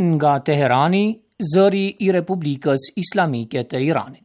Nga Teherani, zëri I Republikës Islamike të Iranit.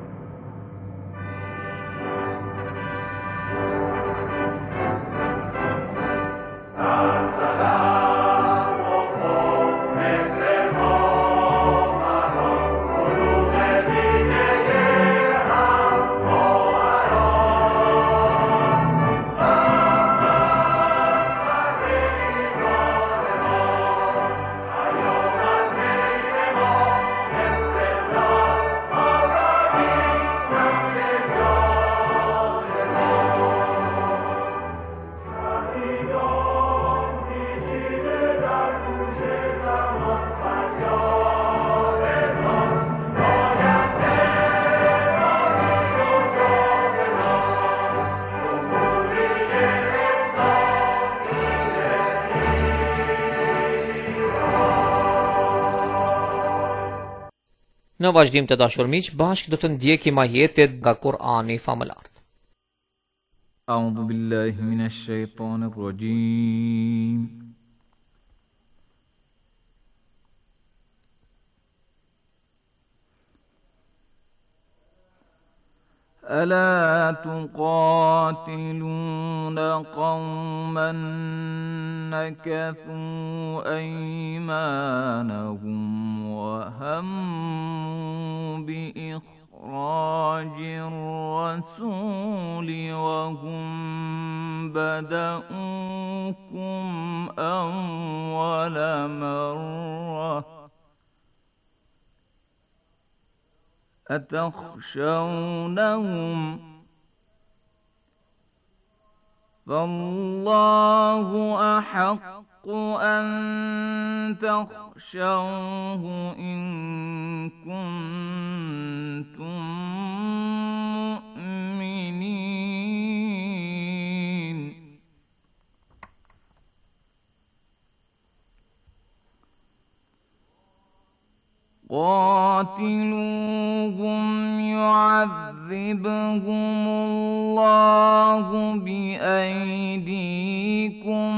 Në vazhdim të dashur miq, bashkë do të ndjekim ajetet nga Kur'ani famëlart. A'udhu billahi minash shaitanir rajim. ألا تقاتلون قوما نكثوا أيمانهم وهموا بإخراج الرسول وهم بدؤوكم أول مرة أتخشونهم فالله أحق أن تخشوه إن كنتم مؤمنين قاتلوهم يعذبهم الله بأيديكم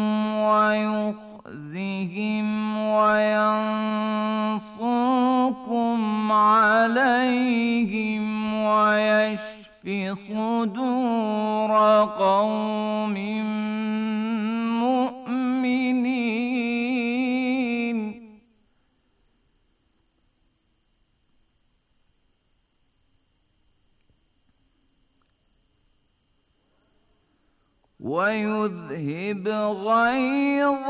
ويخزهم وينصركم عليهم ويشف صدور قوم مؤمنين ويذهب غيظ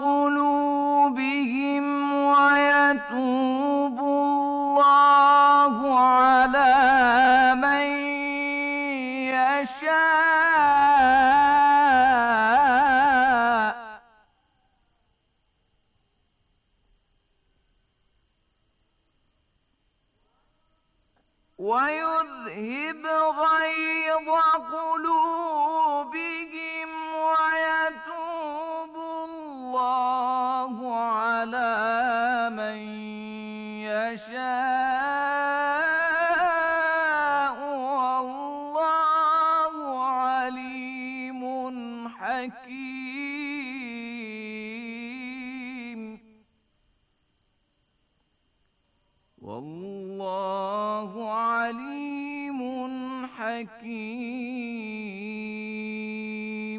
قلوبهم ويتوب الله على من يشاء ويذهب غيظ قلوبهم ويتوب الله على من يشاء والله عليم حكيم والله عليم حكيم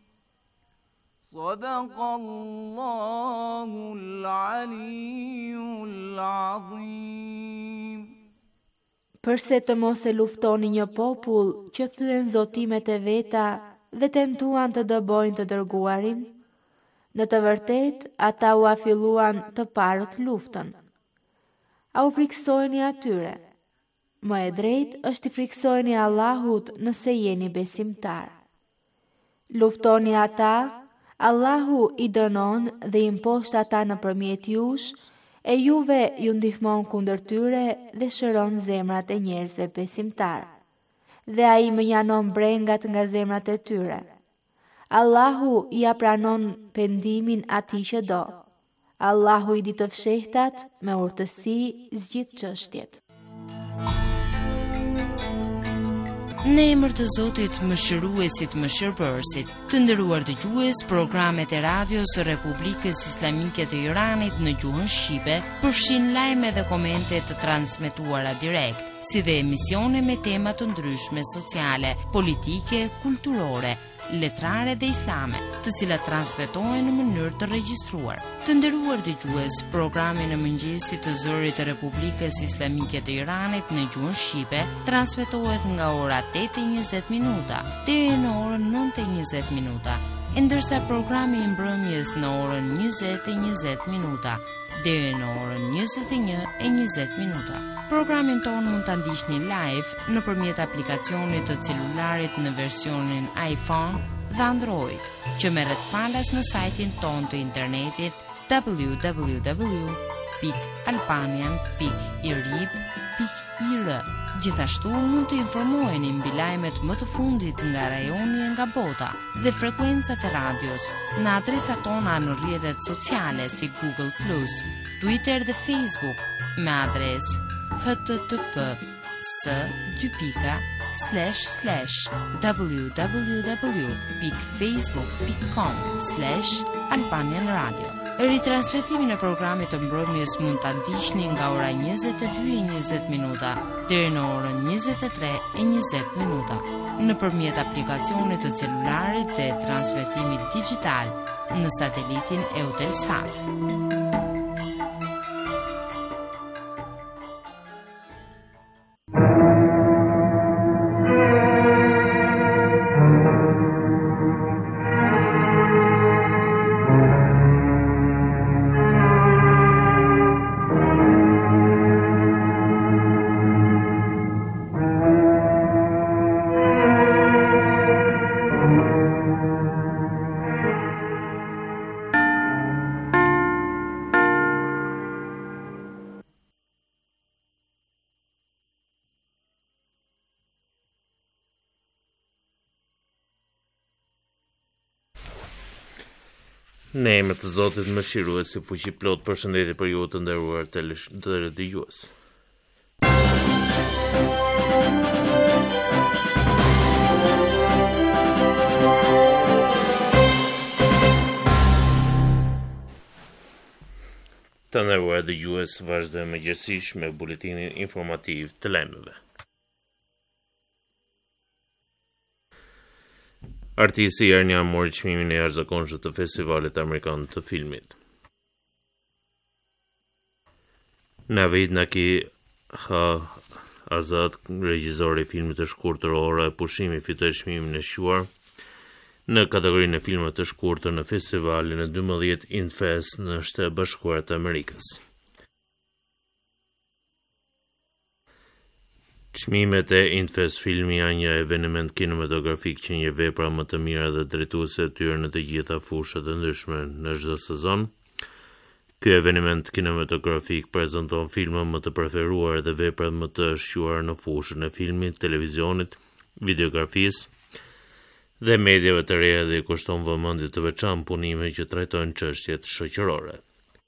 صدق الله العلي العظيم. Përse të mos e luftoni një popull që thyen zotimet e veta dhe tentuan të dëbojnë të dërguarin? Në të vërtet, ata u afilluan të parët luftën. A u friksojni atyre? Më e drejt është i friksojni Allahut nëse jeni besimtar. Luftoni ata, Allahu i dënon dhe i mposht ata nëpërmjet jush, e juve ju ndihmon kundër tyre dhe shëron zemrat e njerëzve besimtar. Dhe ai më njanon brengat nga zemrat e tyre. Allahu ja pranon pendimin atij që do. Allahu i di të fshehtat me urtësi zgjidh çështjet. Në emër të Zotit Mëshiruesit Mëshirbërësit, të nderuar dëgjues, programet e radios së Republikës Islamike të Iranit në gjuhën shqipe përfshin lajme dhe komente të transmetuara direkt, si dhe emisione me tema të ndryshme sociale, politike, kulturore, letrare dhe islame, të cilat transmetohen në mënyrë të regjistruar. Të nderuar dëgjues, programi në mëngjesit të zërit të Republikës Islamike të Iranit në gjuhën shqipe transmetohet nga ora 8:20 minuta deri në orën 9:20 minuta, ndërsa programi i mbrëmjes në orën 20:20 minuta deri në orën 21:20 minuta. Programin tonë mund ta ndiqni live nëpërmjet aplikacionit të celularit në versionin iPhone dhe Android, që merret falas në sajtin tonë të internetit www.albanian.irib.ir. Gjithashtu mund të informoheni mbi lajmet më të fundit nga rajoni e nga bota dhe frekuencat e radios në adresat tona në rrjetet sociale si Google+, Twitter dhe Facebook me adresë http://www.facebook.com/Albanian Radio. Ritransmetimin e programit të mbrëmjes mund ta ndiqni nga ora 22:20 minuta deri në orën 23:20 minuta nëpërmjet aplikacionit të celularit dhe transmetimit digital në satelitin Eutelsat. Në emër të Zotit Mëshiruesi Fuqiplot, përshëndetje për ju të nderuar dëgjues. Të nderuar dëgjues, vazhdojmë mëngjesisht me buletinin informativ të lajmeve. Artisti Ernia mori çmimin e jashtëzakonshëm të Festivalit Amerikan të Filmit. Navid Naki Azad, regjizori i filmit të shkurtër Ora e Pushimit, fitoi çmimin e shuar në kategorinë e filmave të shkurtër në festivalin e 12 Infest në Shtetet Bashkuara të Amerikës. Çmimet e Infest filmi janë një eveniment kinematografik që një vepra më të mira dhe drejtuese të tyre në të gjitha fushat e ndryshme në çdo sezon. Ky eveniment kinematografik prezanton filma më të preferuar dhe veprat më të shquara në fushën e filmit, televizionit, videografisë dhe mediave të reja dhe i kushton vëmendje të veçantë punime që trajtojnë çështjet shoqërore.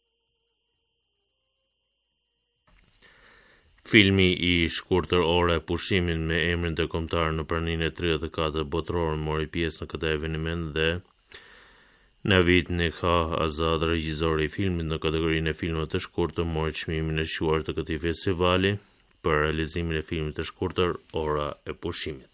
Filmi i shkurtër Ora e Pushimit me emrin ndërkombëtar në praninë e 34 botërore mori pjesë në këtë eveniment dhe Navid Nekha Azad, regjizori i filmit në kategorinë e filmave të shkurtër, mori çmimin e shuar të këtij festivali për realizimin e filmit të shkurtër Ora e Pushimit.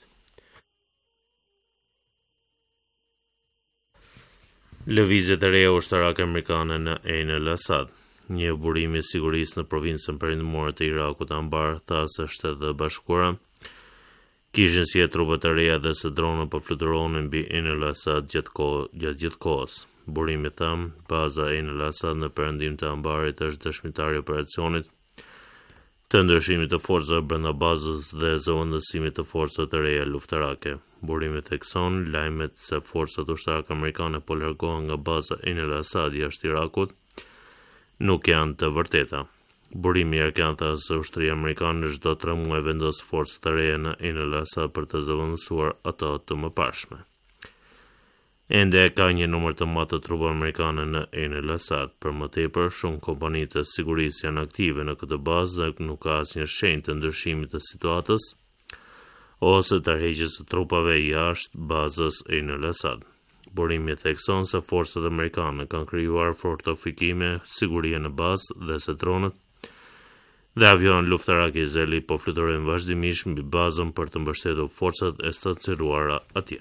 Lëvizjet e reja ushtarake amerikane në Ain el-Asad. Një burim i sigurisë në provincën perëndimore të Irakut Anbar tha se Shtetet e Bashkuara kishin si trupa të reja dhe se dronët po fluturonin mbi Ain el-Asad gjatë gjithë kohës. Burimi tha, baza Ain el-Asad në perëndim të Anbarit është dëshmitare i operacionit të ndryshimit të forcave brenda bazës dhe zëvendësimit të forcave të reja luftarake. Burimi thekson lajmet se forcat ushtarake amerikane po largohen nga baza Ain el-Asad jashtë Irakut nuk janë të vërteta. Burimi irakian tha se ushtria amerikane çdo 3 muaj vendos forcat të reja në Ain el-Asad për të zëvendësuar ato të mëparshme. Ende ka një numër të madh të trupave amerikane në Ain el-Asad. Për më tepër, shumë kompani të sigurisë janë aktive në këtë bazë dhe nuk ka asnjë shenjë të ndryshimit të situatës ose tërheqjes së trupave jashtë bazës Ain al-Assad. Burimi thekson se forcat amerikane kanë krijuar fortifikime sigurie në bazë dhe se dronët dhe avion luftarak izraelit po fluturojnë vazhdimisht mbi bazën për të mbështetur forcat e stacionuara atje.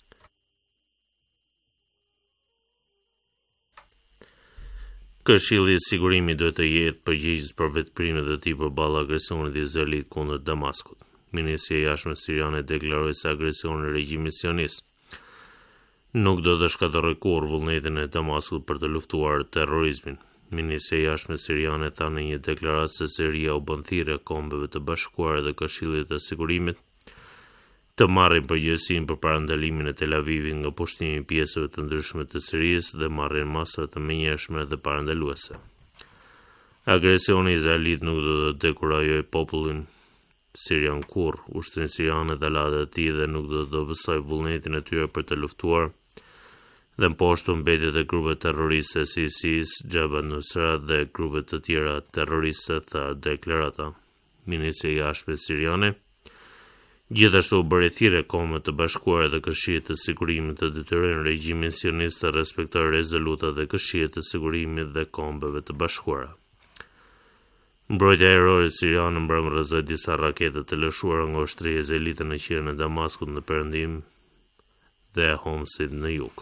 Këshilli i Sigurimit duhet të jetë përgjegjës për veprimet e tij përballë agresionit të Izraelit kundër Damaskut. Ministri i Jashtëm siriane deklaroi se agresioni i regjimit sionist nuk do të shkatërrojë kurrë vullnetin e Damaskut për të luftuar terrorizmin. Ministri i Jashtëm siriane tha në një deklaratë se Siria u bën thirrje Kombeve të Bashkuara dhe Këshillit të Sigurimit të marrin përgjegjësinë për parandalimin e Tel Avivit nga pushtimi i pjesëve të ndryshme të Sirisë dhe marrjen masave të menjëhershme dhe parandaluese. Agresioni i Izraelit nuk do të dekurajojë popullin sirian kurrë, ushtrinë siriane dhe latët e tij dhe nuk do të vësoj vullnetin e tyre për të luftuar dhe mposhtur mbetjet e grupeve terroriste si ISIS, Jabhat al-Nusra dhe grupe të tjera terroriste, tha deklarata. Ministri i Jashtëm siriane gjithashtu bëri thirrje Kombeve të Bashkuara dhe Këshillit të Sigurimit të detyrojnë regjimin sionist të respektojë rezolutat e Këshillit të Sigurimit dhe Kombeve të Bashkuara. Mbrojtja ajrore siriane mbrëmërëzoi disa rakete të lëshuara nga ushtria izraelite në qiellin e Damaskut në perëndim dhe Homsit në jug.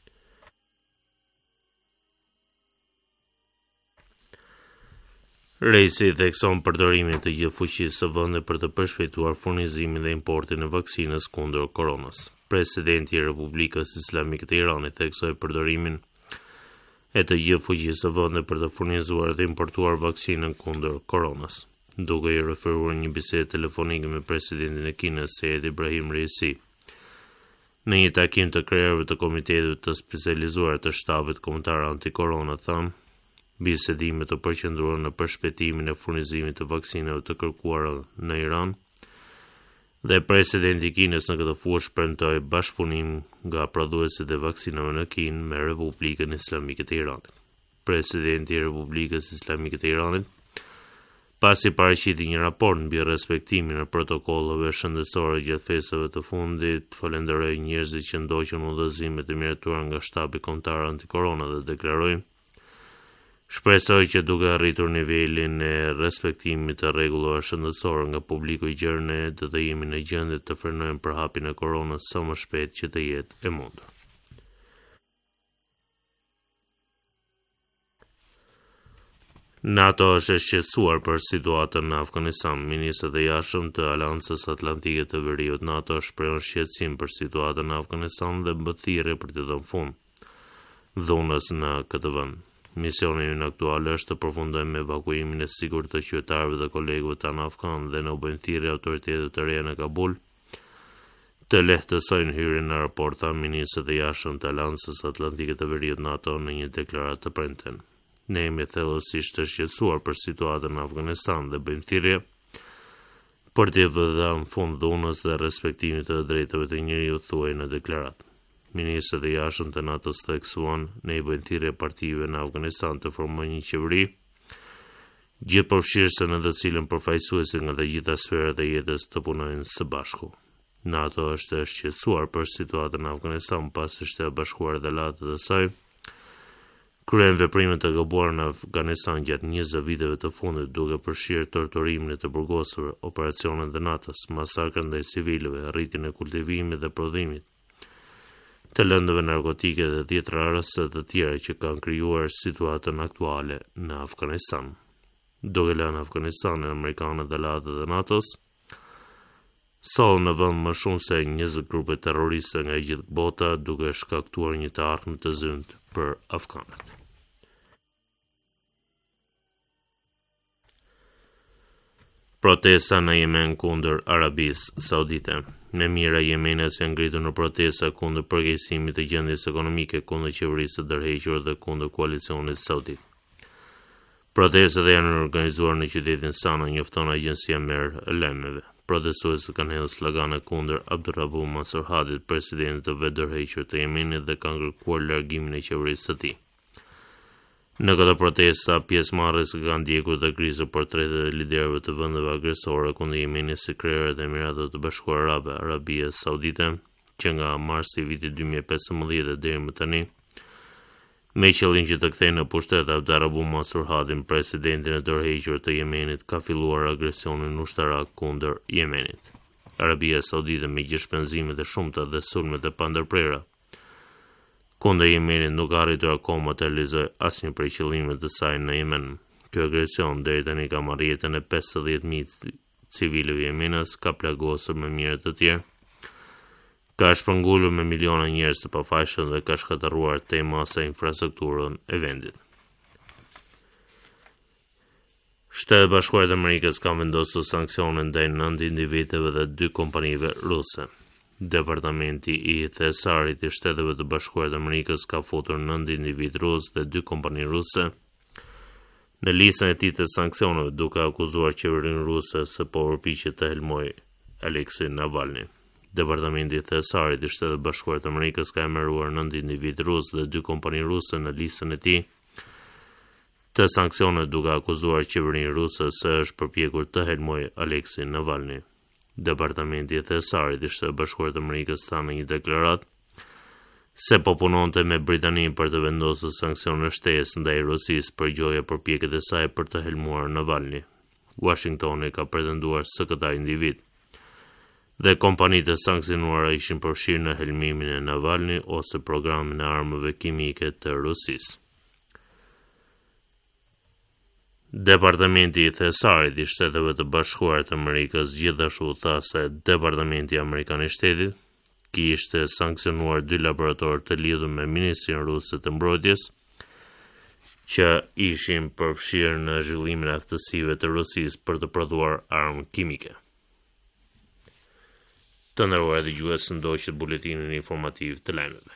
Reisi thekson përdorimin të gjithë fuqisë së vendit për të përshpejtuar furnizimin dhe importin e vaksinës kundër koronës. Presidenti i Republikës Islamike të Iranit theksoi përdorimin e të gjithë fuqisë së vendit për të furnizuar dhe importuar vaksinën kundër koronës, duke i referuar një bisedë telefonike me presidentin e Kinës Said Ibrahim Raisi. Në një takim të kryetarëve të komitetit të specializuar të shtabit kombëtar anti-korona thanë, bisedimet të përqendruar në përshpejtimin e furnizimit të vaksinave të kërkuara në Iran dhe presidenti i Kinës në këtë fushë premtoi bashkëpunim nga prodhuesit e vaksinave në Kinë me Republikën Islamike të Iranit. Presidenti i Republikës Islamike të Iranit, pasi paraqiti një raport mbi respektimin e protokolleve shëndetësore gjatë festave të fundit, falenderoi njerëzit që ndoqën udhëzimet e miratuara nga shtabi kombëtar anti-korona dhe deklaroi: shpresoj që duke arritur nivelin e respektimit të rregullave shëndetësore nga publiku i gjerë, ne do të jemi në gjendje të frenojmë përhapjen e koronës sa më shpejt që të jetë e mundur. NATO është e shqetësuar për situatën në Afganistan. Ministrat e jashtëm të Aleancës Atlantike të Veriut NATO shprehën shqetësim për situatën në Afganistan dhe bë thirrje për të dhënë fund dhunës në këtë vend. Misioni ynë aktual është të përfundojmë me evakuimin e sigurt të qytetarëve dhe kolegëve tanë afgan dhe në bëjmë thirrje autoritetet të reja në Kabul të lehtësojnë hyrjen në aeroport, tha ministrat e jashtëm të Aleancës Atlantike të Veriut NATO në një deklaratë të premten. Ne jemi thellësisht të shqetësuar për situatën në Afganistan dhe bëjmë thirrje për të dhënë fund dhunës dhe respektimit të drejtave të njerëzit, thuaj në deklaratë. Ministrat e jashtëm të NATO-s theksuan ne i bëjnë thirrje partive në Afganistan të formojnë një qeveri gjithëpërfshirëse në të cilën përfaqësuesit nga të gjitha sferat e jetës të punojnë së bashku. NATO është e shqetësuar për situatën në Afganistan pasi Shtetet Bashkuara dhe latët e saj kryen veprime të gabuara në Afganistan gjatë 20 viteve të fundit, duke përfshirë torturimin e të burgosëve, operacionet e NATO-s, masakrën ndaj civilëve, rritjen e kultivimit dhe prodhimit të lëndëve narkotike dhe tjetra raste të tjera që kanë krijuar situatën aktuale në Afganistan. Duke lënë Afganistanin, amerikanët dhe latët e NATO-s sollën në vend më shumë se 20 grupe terroriste nga gjithë bota, duke shkaktuar një të ardhmë të zyntë për afganët. Protesta në Yemen kundër Arabisë Saudite. Me mira jemenës janë ngritur në protesta kundër përgjegjësimit të gjendjes ekonomike, kundër qeverisë së dërhequr dhe kundër koalicionit saudit. Protestat janë organizuar në qytetin Sana, njofton agjencia Mer e lajmeve. Protestuesët kanë hedhur slogane kundër Abdurrabu Mansur Hadit, presidentit të vetëdërhequr të Yemenit, dhe kanë kërkuar largimin e qeverisë së tij. Në këtë protesta, pjesëmarrës kanë ndjekur të grisë portretet e liderëve të vendeve agresore kundër Yemenit si krerët e Emirateve të Bashkuara Arabe, Arabia Saudite, që nga marsi i vitit 2015 deri më tani, me qëllim që të kthejnë në pushtet Abdullah Abu Mansur Hadin, presidentin e tërhequr të Yemenit, ka filluar agresionin ushtarak kundër Yemenit. Arabia Saudite me gjithë shpenzimet e shumta dhe sulmet e pandërprera kundër Yemenit nuk arritur akoma të realizojë asnjë prej qëllimeve të saj në Yemen. Ky agresion deri tani ka marrë jetën e 50.000 civilëve yemenës, ka plagosur me mijëra të tjerë, ka shpërngulur me miliona njerëz të pafajshëm dhe ka shkatërruar tema sa infrastrukturën e vendit. Shtetet Bashkuara të Amerikës kanë vendosur sanksione ndaj 9 individëve dhe 2 kompanive ruse. Departamenti i Thesarit i Shteteve të Bashkuara të Amerikës ka futur 9 individ rus dhe 2 kompani ruse në listën e tij të sanksioneve, duke akuzuar qeverinë ruse se po përpiqet të helmojë Aleksej Navalny. Departamenti i Thesarit i Shteteve të Bashkuara të Amerikës ka emëruar 9 individ rus dhe 2 kompani ruse në listën e tij të sanksioneve, duke akuzuar qeverinë ruse se është përpjekur të helmojë Aleksej Navalny. Departamenti i Thesarit i Shtetit Bashkuar të Amerikës tha në një deklaratë se po punonte me Britaninë për të vendosur sanksione shtesë ndaj Rusisë për gjoja përpjekjet e saj për të helmuar Navalny. Washingtoni ka pretenduar se këta individ dhe kompanitë e sanksionuara ishin përfshirë në helmimin e Navalny ose programin e armëve kimike të Rusisë. Departamenti i Thesarit i Shteteve të Bashkuara të Amerikës gjithashtu tha se Departamenti Amerikan i Shtetit kishte sanksionuar 2 laboratorë të lidhur me Ministrinë Ruse të Mbrojtjes që ishin përfshirë në zhvillimin e aftësive të Rusisë për të prodhuar armë kimike. Të nderuar dëgjues, ndoqët buletinin informativ të lajmeve.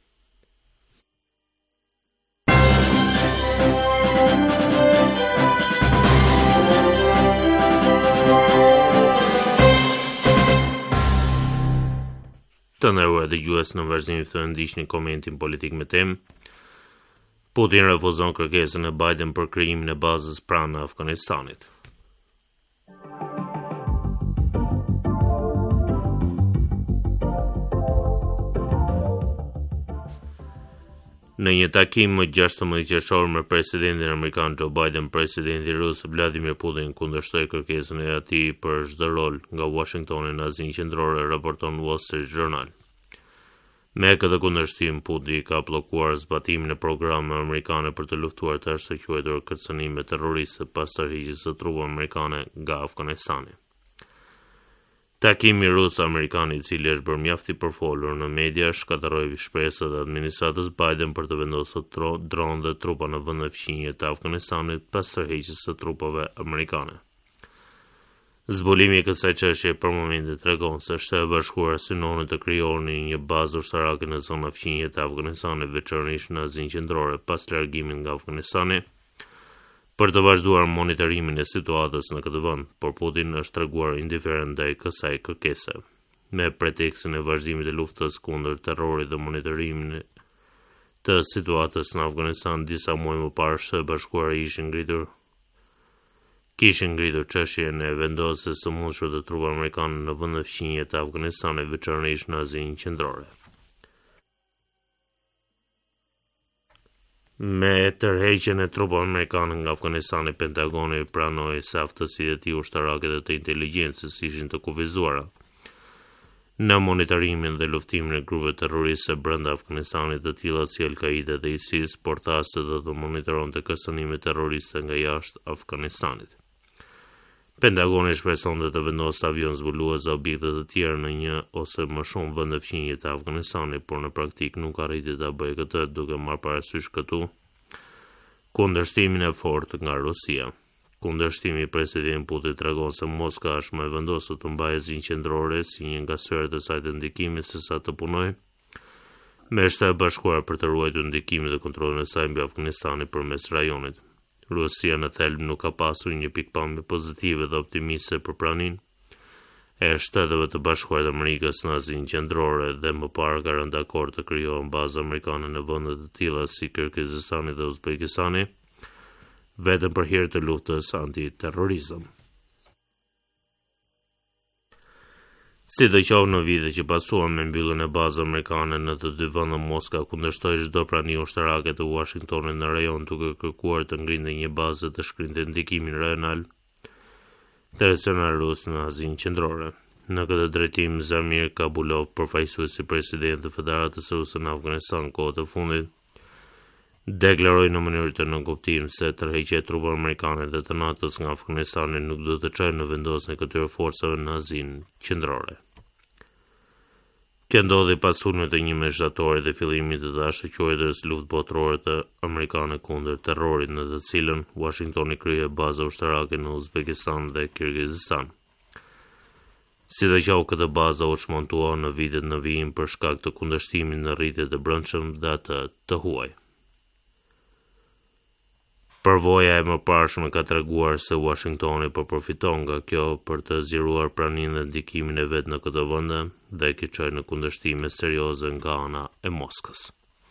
Të nderuar dëgjues, në vazhdim të ndiqni komentin politik me temë. Putin refuzon kërkesën e Biden për krijimin e bazës pranë Afganistanit. Në një takim më 16 qershor me presidentin amerikan Joe Biden, presidenti rus Vladimir Putin kundërshtoi kërkesën e atij për çdo rol nga Washingtoni në Azinë Qendrore, raporton Wall Street Journal. Me këtë kundërshtim, Putin ka bllokuar zbatimin e programeve amerikane për të luftuar të ashtu quajtur kërcënime terroriste pas tërheqjes së trupave amerikane nga Afganistani. Takimi rus-amerikan, i cili është bërë mjaft i përfolur në media, shkatërroi shpresat e administratës Biden për të vendosur dronë dhe trupa në vende fqinje të Afganistanit pas tërheqjes së trupave amerikane. Zbulimi i kësaj çështje për momentin tregon se Shtetet Bashkuara synonin të krijonin një bazë ushtarake në zona fqinje të Afganistanit, veçanërisht në Azinë Qendrore pas largimit nga Afganistani, për të vazhduar monitorimin e situatës në këtë vend, por Putin është treguar indiferent ndaj kësaj kërkese. Me pretekstin e vazhdimit të luftës kundër terrorit dhe monitorimin të situatës në Afganistan, disa muaj më parë Shtetet Bashkuara kishin ngritur çështjen e vendosjes së mundshme të trupave amerikane në vende fqinje të Afganistanit, veçanërisht në Azinë Qendrore. Me tërheqjen e trupave amerikane nga Afganistani, Pentagoni pranoi se aftësitë e tij ushtarake dhe të inteligjencës ishin të kufizuara në monitorimin dhe luftimin e grupeve terroriste brenda Afganistanit, të cilat si Al-Qaida dhe ISIS portaste do të monitoronte kërcënimet terroriste nga jashtë Afganistanit. Pentagoni shpreson të vendosë avion zbulues dhe objekte të tjera në një ose më shumë vende fqinje të Afganistanit, por në praktik nuk arriti ta bëjë këtë, duke marrë parasysh këtu kundërshtimin e fortë nga Rusia. Kundërshtimi i presidentit Putin tregon se Moska është më e vendosur të mbajë Azinë Qendrore si një nga sferat e saj të ndikimit sesa të punojë me Shtetet Bashkuara për të ruajtur ndikimin dhe kontrollin e saj mbi Afganistanin përmes rajonit. Rusia në thelb nuk ka pasur një pikpamje pozitive dhe optimiste për praninë e Shteteve të Bashkuara të Amerikës në Azinë Qendrore dhe më parë ka rënë dakord të krijohen baza amerikane në vende të tilla si Kirgizistani dhe Uzbekistani, vetëm për hir të luftës antiterrorizëm. Sidoqoftë në vitet që pasuan me mbylljen e bazës amerikane në të dy vende, Moska kundërshtoi çdo prani ushtarake të Washingtonit në rajon duke kërkuar të ngrinte një bazë të shkrinte ndikimin rajonal territorial rus në Azinë Qendrore. Në këtë drejtim, Zamir Kabulov, përfaqësuesi presidenti të Federatës Ruse në Afganistan kohë të fundit, deklaroi në mënyrë të nënkuptim se tërheqja e trupave amerikane dhe të NATO-s nga Afganistani nuk do të çojë në vendosjen e këtyre forcave në Azinë Qendrore. Kjo ndodhi pas sulmit të 1 shtator dhe fillimit të dashurquajtës luftë botërore të amerikane kundër terrorit, në të cilën Washingtoni kryej baza ushtarake në Uzbekistan dhe Kirgizistan. Sidoqoftë këtë bazë u çmontua në vitet në vijim për shkak të kundërshtimit në rritjet e brendshëm dhe atë të huaj. Përvoja e mëparshme ka treguar se Washingtoni po përfiton nga kjo për të zgjeruar praninë dhe ndikimin e vet në këtë vende dhe ki çoi në kundërshtime serioze nga ana e Moskës.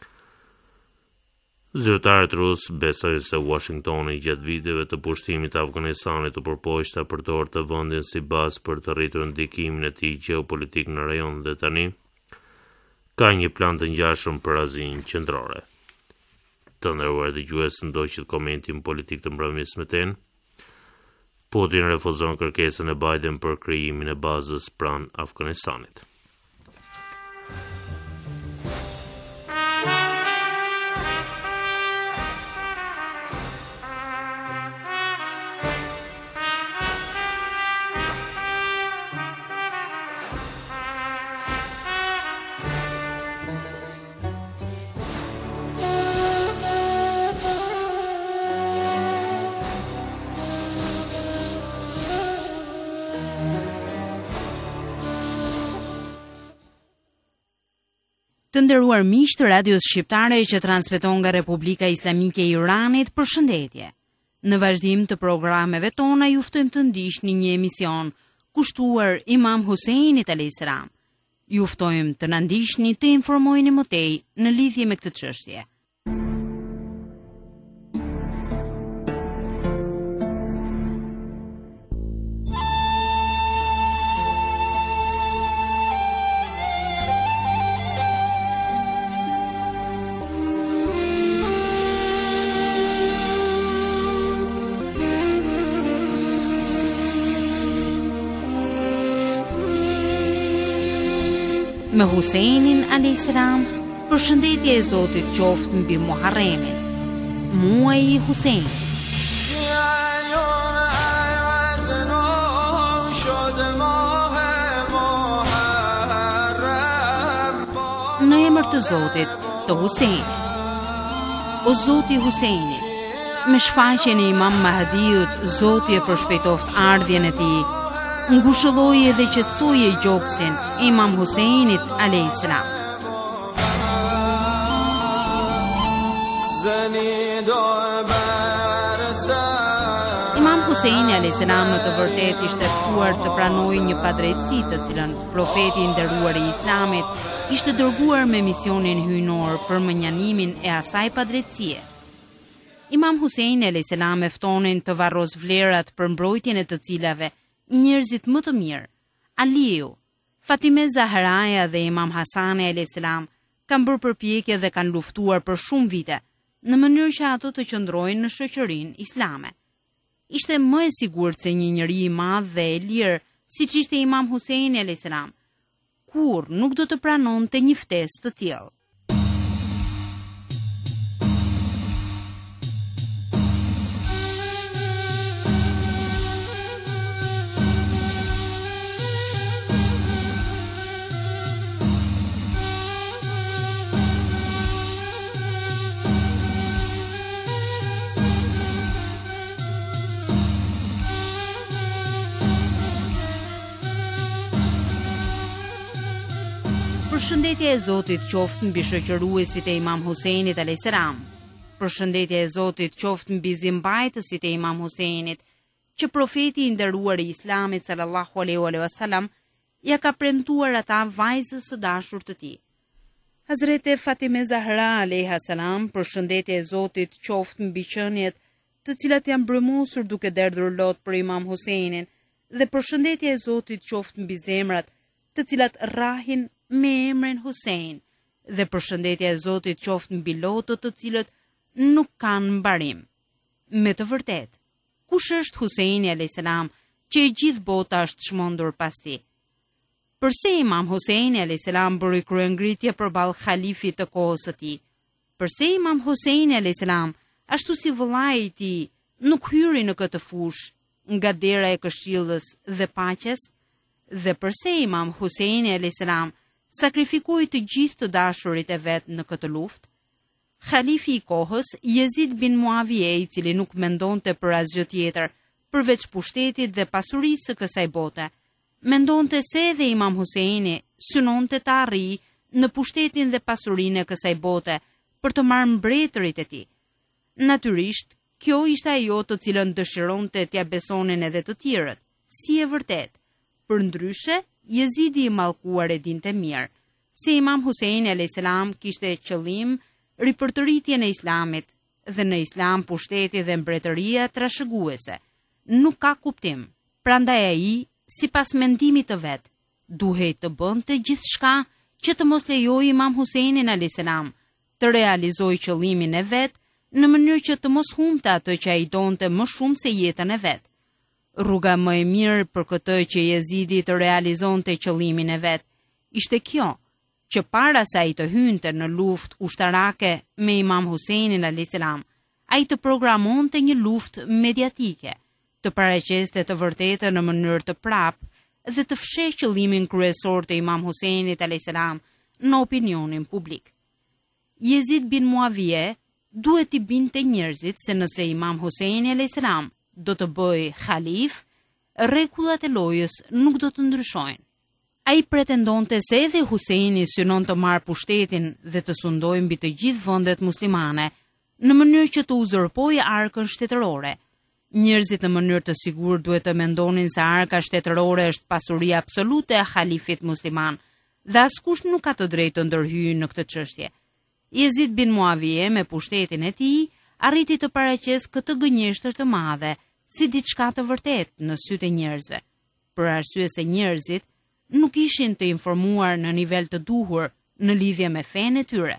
Zyrtarët rusë besojnë se Washingtoni gjatë viteve të pushtimit të Afganistanit të përpoqë ta përdorë vendin si bazë për të rritur ndikimin e tij gjeopolitik në rajon dhe tani ka një plan të ngjashëm për Azinë Qendrore. Të nderuar dëgjues, ndoqët komentin politik të mbrëmjes me ten. Putin refuzon kërkesën e Biden për krijimin e bazës pranë Afganistanit. Të nderuar miq të radios shqiptare që transmeton nga Republika Islamike e Iranit, përshëndetje. Në vazhdim të programeve tona ju ftojmë të ndiqni një emision kushtuar Imam Huseinit a.s. Ju ftojmë të na ndiqni të informoheni më tej në lidhje me këtë çështje. Me Huseinin a.s. përshëndetje e Zotit qoftë mbi Muharremin, muaji i Huseinit. Në emër të Zotit të Huseinit. O Zoti i Huseinit, me shfaqjen e Imam Mahdiut, Zoti e përshpejtoft ardhjen e tij. Ngushëlloje dhe qetësoje gjoksin Imam Huseinit a.s. Imam Huseini a.s. në të vërtet ishte ftuar të pranojë një padrejtësi të cilën profeti i nderuar i Islamit ishte dërguar me misionin hyjnor për mënjanimin e asaj padrejtësie. Imam Huseini a.s. e ftonin të varros vlerat për mbrojtjen e të cilave njerëzit më të mirë, Aliu, Fatime Zahraja dhe Imam Hasani a.s. kanë bërë përpjekje dhe kanë luftuar për shumë vite, në mënyrë që ato të qëndrojnë në shoqërinë islame. Ishte më e sigurt se një njeri i madh dhe e lirë, siç ishte Imam Huseini a.s. kur nuk do të pranonte një ftesë të tillë. Përshëndetje e Zotit qoftë mbi shoqëruesit e Imam Huseinit a.s. Përshëndetje e Zotit qoftë mbi zimbajtësit e Imam Huseinit, që profeti i nderuar i Islamit sallallahu alaihi wasallam ja ka premtuar ata vajzës së dashur të tij. Hazreti Fatime Zahra alayha salam, përshëndetje e Zotit qoftë mbi qeniet të cilat janë brëmosur duke derdhur lot për Imam Huseinin, dhe përshëndetja e Zotit qoftë mbi zemrat të cilat rrahin me emrin Husein, dhe përshëndetja e Zotit qoftë mbi lotët të cilët nuk kanë mbarim. Me të vërtet, kush është Huseini a.s. që e gjithë bota është çmendur pas tij? Përse Imam Huseini a.s. bëri kryengritje përballë halifit të kohës së tij? Përse Imam Huseini a.s. ashtu si vëllai i tij nuk hyri në këtë fushë nga dera e këshillës dhe paqes? Dhe përse Imam Huseini a.s. sakrifikoi të gjithë të dashurit e vet në këtë luftë? Halifi i kohës, Jezid bin Muavije, i cili nuk mendonte për asgjë tjetër përveç pushtetit dhe pasurisë së kësaj bote, mendonte se edhe Imam Huseini synonte të arrijë në pushtetin dhe pasurinë e kësaj bote për të marrë mbretërit e tij. Natyrisht, kjo ishte ajo të cilën dëshironte t'ia besonin edhe të tjerët, si e vërtet. Përndryshe, Jezidi i mallkuar e dinte mirë se Imam Huseini a.s. kishte qëllim ripërtëritjen e Islamit, dhe në Islam pushteti dhe mbretëria trashëguese nuk ka kuptim. Prandaj ai, sipas mendimit të vet, duhej të bënte gjithçka që të mos lejojë Imam Huseinin a.s. të realizojë qëllimin e vet në mënyrë që të mos humbte atë që ai donte më shumë se jetën e vet. Rruga më e mirë për këtë që Jezidi të realizonte qëllimin e vet ishte kjo, që para se ai të hynte në luftë ushtarake me Imam Huseinin a.s., ai të programonte një luftë mediatike, të paraqeste të vërtetën në mënyrë të prapë dhe të fshehë qëllimin kryesor të Imam Huseinit a.s. në opinionin publik. Jezid bin Muavije duhet t'i binte njerëzit se nëse Imam Huseini a.s. do të bëjë halif, rregullat e lojës nuk do të ndryshojnë. Ai pretendonte se edhe Huseini synon të marrë pushtetin dhe të sundojë mbi të gjithë vendet muslimane në mënyrë që të uzurpojë arkën shtetërore. Njerëzit në mënyrë të sigurt duhet të mendonin se arka shtetërore është pasuria absolute e halifit musliman dhe askush nuk ka të drejtë të ndërhyjë në këtë çështje. Jezid bin Muavije me pushtetin e tij arriti të paraqesë këtë gënjeshtër të madhe si diçka të vërtetë në sytë e njerëzve, për arsye se njerëzit nuk ishin të informuar në nivel të duhur në lidhje me fenë e tyre.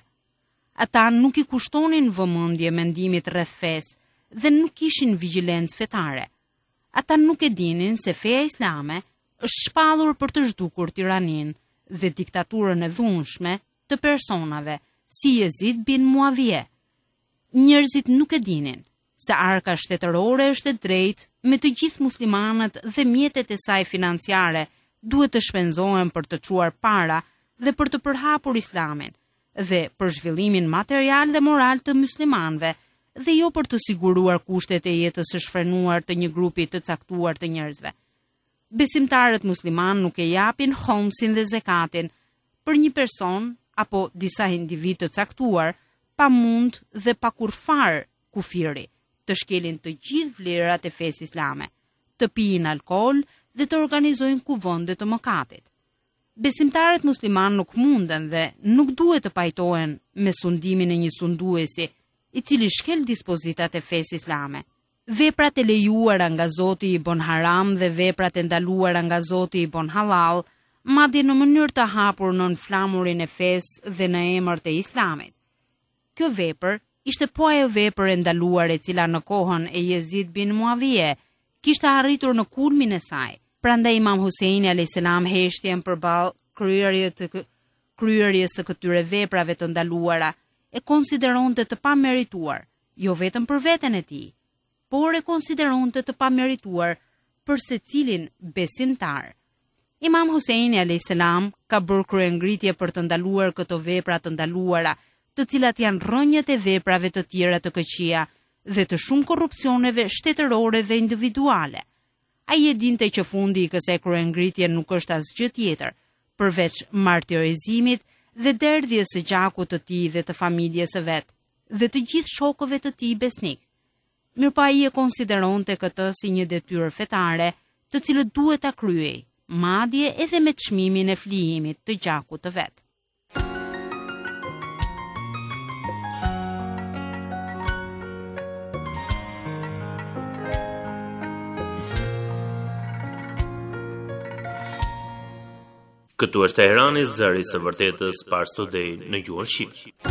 Ata nuk i kushtonin vëmendje mendimit rreth fesë dhe nuk kishin vigjilencë fetare. Ata nuk e dinin se feja islame është shpallur për të zhdukur tiranin dhe diktaturën e dhunshme të personave si Jezid bin Muavije. Njerëzit nuk e dinin se arka shtetërore është e drejtë me të gjithë muslimanët dhe mjetet e saj financiare duhet të shpenzohen për të çuar para dhe për të përhapur islamin dhe për zhvillimin material dhe moral të muslimanëve dhe jo për të siguruar kushtet e jetës së shfrenuar të një grupi të caktuar të njerëzve. Besimtarët musliman nuk e japin khomsin dhe zekatin për një person apo disa individ të caktuar, pa mund dhe pa kurfar kufiri, të shkelin të gjithë vlerat e fesë islame, të pijin alkool dhe të organizojnë kuvende të mëkatit. Besimtarët musliman nuk munden dhe nuk duhet të pajtohen me sundimin e një sunduesi, i cili shkel dispozitat e fesë islame. Veprat e lejuara nga Zoti i bën haram dhe veprat e ndaluara nga Zoti i bën halal, madje në mënyrë të hapur nën flamurin e fesë dhe në emër të islamit. Kjo vepër ishte po ajo vepër e ndaluar e cila në kohën e Jezid bin Muavije kishte arritur në kulmin e saj. Prandaj Imam Huseini a.s. heshtjen përballë kryerjes së këtyre veprave të ndaluara e konsideronte të pamerituar, jo vetëm për veten e tij, por e konsideronte të pamerituar për secilin besimtar. Imam Huseini a.s. ka bërë kryengritje për të ndaluar këto vepra të ndaluara, të cilat janë rrënjët e veprave të tjera të këqija dhe të shumë korrupsioneve shtetërore dhe individuale. Ai e dinte që fundi i kësaj kryengritje nuk është asgjë tjetër përveç martirizimit dhe derdhjes së gjakut të tij dhe të familjes së vet dhe të gjithë shokëve të tij besnik. Mirpo ai e konsideronte këtë si një detyrë fetare, të cilët duhet ta kryej, madje edhe me çmimin e flijimit të gjakut të vet. Këtu është Teherani, zëri së vërtetës, Pars Today në gjuhën shqipe.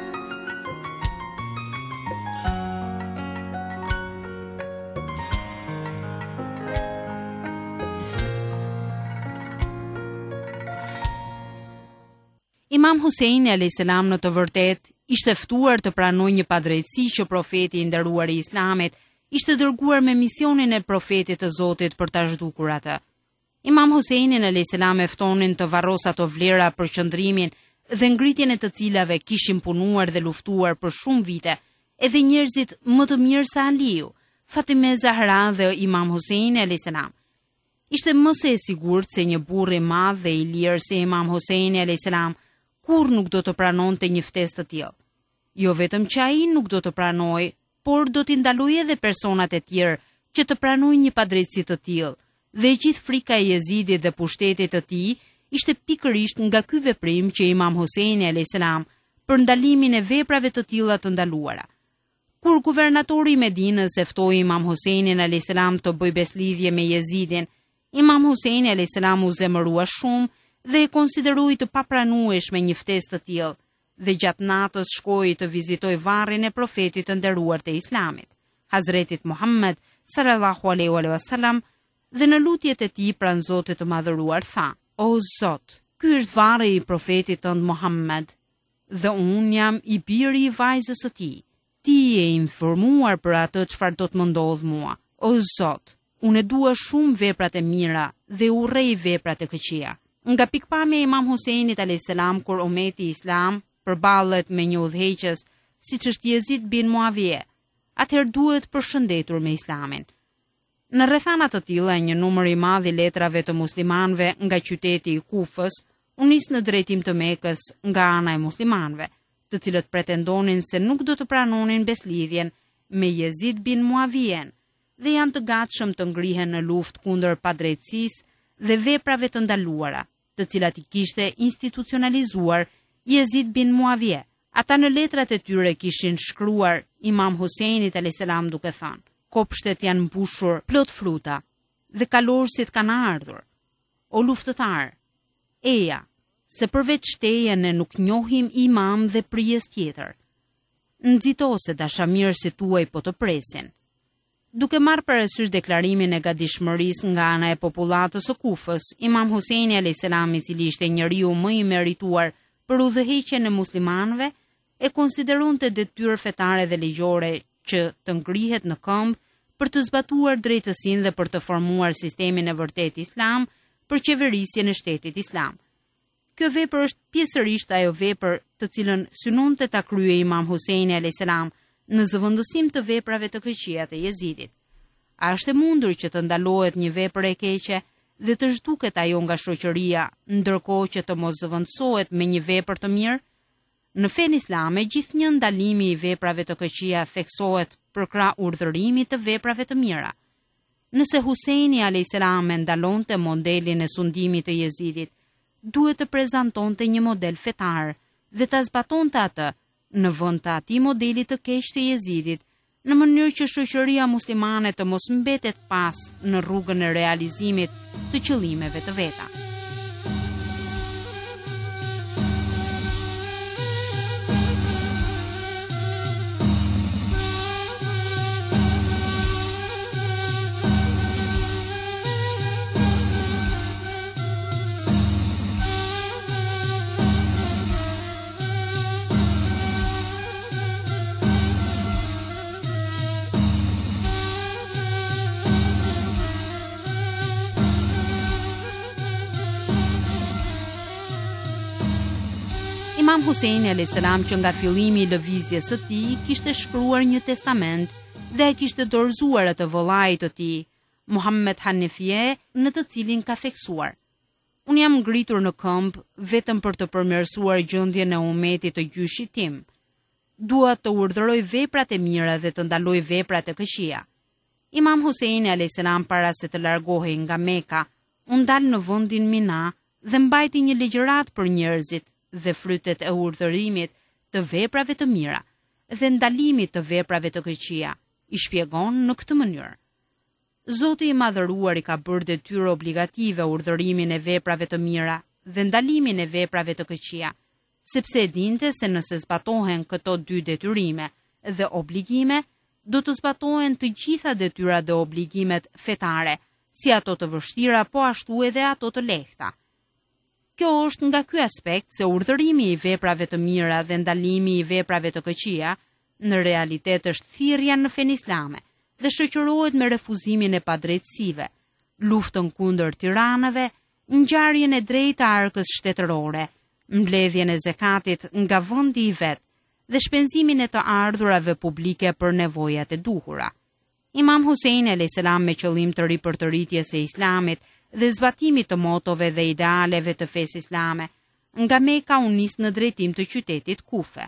Imam Huseini a.s. në të vërtet ishte ftuar të pranojë një padrejtësi që profeti i nderuar i Islamit ishte dërguar me misionin e profetit të Zotit për ta zhdukur atë. Imam Huseinin a.s. e ftonin të varros ato vlera për qëndrimin dhe ngritjen e të cilave kishin punuar dhe luftuar për shumë vite, edhe njerëzit më të mirë se Aliu, Fatime Zahra dhe Imam Huseini a.s. Ishte më se e sigurt se një burr i madh dhe i lirë si Imam Huseini a.s. kur nuk do të pranonte një ftesë të tillë. Jo vetëm që ai nuk do të pranoj, por do t'i ndalojë edhe personat e tjerë që të pranojnë një padrejtësi të tillë. Dhe gjithë frika e Jezidit dhe pushtetit të tij ishte pikërisht nga ky veprim që Imam Huseini a.s. për ndalimin e veprave të tilla të ndaluara. Kur guvernatori i Medinës e ftoi Imam Huseinin a.s. të bëjë beslidhje me Jezidin, Imam Huseini a.s. u zemërua shumë dhe e konsideroi të papranueshme një ftesë të tillë, dhe gjatë natës shkoi të vizitoj varrin e profetit të nderuar të Islamit, Hazretit Muhammed sallallahu alaihi wasallam, dhe në lutjet e tij pranë Zotit të Madhëruar tha: "O Zot, ky është varri i profetit tënd Muhammed, dhe unë jam i biri i vajzës së tij. Ti je informuar për atë çfarë do të më ndodh mua. O Zot, unë dua shumë veprat e mira dhe urrej veprat e këqija." Nga pikpamja e Imam Huseinit a.s. kur ummeti Islam përballet me një udhëheqës siç është Jezid bin Muavije, atëherë duhet përshëndetur me Islamin. Në rrethana të tilla, një numër i madh i letrave të muslimanëve nga qyteti i Kufës u nis në drejtim të Mekës nga ana e muslimanëve, të cilët pretendonin se nuk do të pranonin beslidhjen me Jezid bin Muavijen dhe janë të gatshëm të ngrihen në luftë kundër padrejtësisë dhe veprave të ndaluara, të cilat i kishte institucionalizuar Jezid bin Muavije. Ata në letrat e tyre kishin shkruar Imam Huseinit a.s. duke thënë: "Kopshtet janë mbushur plot fruta dhe kalorësit kanë ardhur. O luftëtar, eja, se përveç teje ne nuk njohim imam dhe prijes tjetër. Nxito se dashamirësit tuaj po të presin." Duke marrë parasysh deklarimin e gatishmërisë nga ana e popullatës së Kufës, Imam Huseini a.s. i cili ishte njeriu më i merituar për udhëheqjen e muslimanëve, e konsideronte detyrë fetare dhe ligjore që të ngrihet në këmbë për të zbatuar drejtësinë dhe për të formuar sistemin e vërtet islam për qeverisjen e shtetit islam. Kjo vepër është pjesërisht ajo vepër të cilën synonte ta kryej Imam Huseini a.s. në zëvendësim të veprave të këqija të Jezidit. A është e mundur që të ndalohet një vepër e keqe dhe të zhduket ajo nga shoqëria, ndërkohë që të mos zëvendësohet me një vepër të mirë? Në fenë islame, gjithnjë ndalimi i veprave të këqija theksohet për krah urdhërimit të veprave të mira. Nëse Huseini a.s. ndalonte modelin e sundimit të Jezidit, duhet të prezantonte një model fetar dhe ta zbatonte atë në vend të atij modeli të keq të Jezidit, në mënyrë që shoqëria muslimane të mos mbetet pas në rrugën e realizimit të qëllimeve të veta. Imam Huseini a.s. që nga fillimi i lëvizjes së tij kishte shkruar një testament dhe e kishte dorëzuar atë vëllait të tij, Muhammed Hanefie, në të cilin ka theksuar: "Unë jam ngritur në këmbë vetëm për të përmirësuar gjendjen e ummetit të gjyshit tim. Dua të urdhëroj veprat e mira dhe të ndaloj veprat e këqija." Imam Huseini a.s. para se të largohej nga Meka, u ndal në vendin Mina dhe mbajti një ligjërat për njerëzit dhe frytet e urdhërimit të veprave të mira dhe ndalimit të veprave të këqija. I shpjegon në këtë mënyrë: Zoti i Madhëruar i ka bërë detyrë obligative urdhërimin e veprave të mira dhe ndalimin e veprave të këqija, sepse dinte se nëse zbatohen këto dy detyrime dhe obligime, do të zbatohen të gjitha detyrat dhe obligimet fetare, si ato të vështira, po ashtu edhe ato të lehta. Kjo është nga ky aspekt se urdhërimi i veprave të mira dhe ndalimi i veprave të këqija në realitet është thirrja në fen islame dhe shoqërohet me refuzimin e padrejtësive, luftën kundër tiranëve, ngjarjen e drejtë të arkës shtetërore, mbledhjen e zekatit nga vendi i vet dhe shpenzimin e të ardhurave publike për nevojat e duhura. Imam Husein a.s. me qëllim të ripërtëritjes së islamit dhe zbatimit të motove dhe idealeve të fesë islame, nga Meka u nis në drejtim të qytetit Kufe.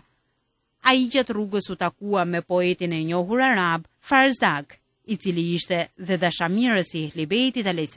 Ai gjatë rrugës u takua me poetin e njohur arab Farzdag, i cili ishte dhe dashamirës i Ehli Bejtit a.s.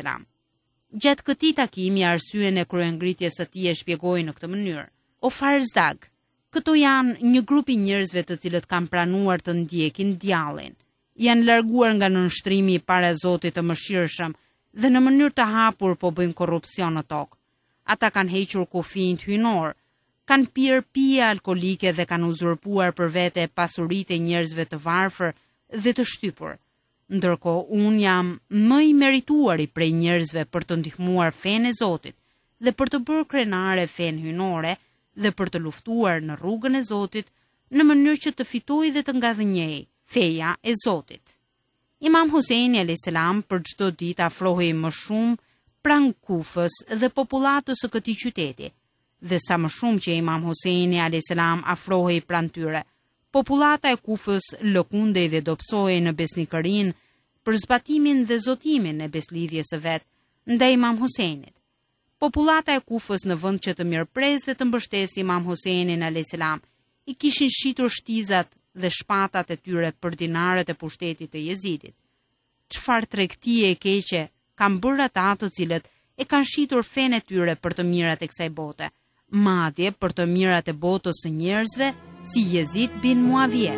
Gjatë këtij takimi arsyen e kryengritjes së tij e shpjegoi në këtë mënyrë: "O Farzdag, këto janë një grup i njerëzve të cilët kanë pranuar të ndjekin djallin. Janë larguar nga nënshtrimi i para Zotit të mëshirshëm dhe në mënyrë të hapur po bëjnë korrupsion në tokë. Ata kanë hequr kufijin hynor, kanë pirë pije alkolike dhe kanë uzurpuar për vete pasuritë e njerëzve të varfër dhe të shtypur. Ndërkohë unë jam më i merituari prej njerëzve për të ndihmuar fenë e Zotit dhe për të bërë krenare fenë hynore dhe për të luftuar në rrugën e Zotit në mënyrë që të fitojë dhe të ngadhënjej feja e Zotit." Imam Huseini a.s. për çdo ditë afrohej më shumë pranë Kufës dhe popullatës së këtij qyteti, dhe sa më shumë që Imam Huseini a.s. afrohej pranë tyre, popullata e Kufës lëkundej dhe dobësohej në besnikërinë për zbatimin dhe zotimin e beslidhjes së vet ndaj Imam Huseinit. Popullata e Kufës në vend që të mirëpres dhe të mbështesë Imam Huseinin a.s. i kishin shitur shtizat dhe shpatat e tyre për dinarët e pushtetit të Jezidit. Çfarë tregtie e keqe kanë bërë ata të cilët e kanë shitur fenë e tyre për të mirat e kësaj bote, madje për të mirat e botës së njerëzve, si Jezid bin Muavije.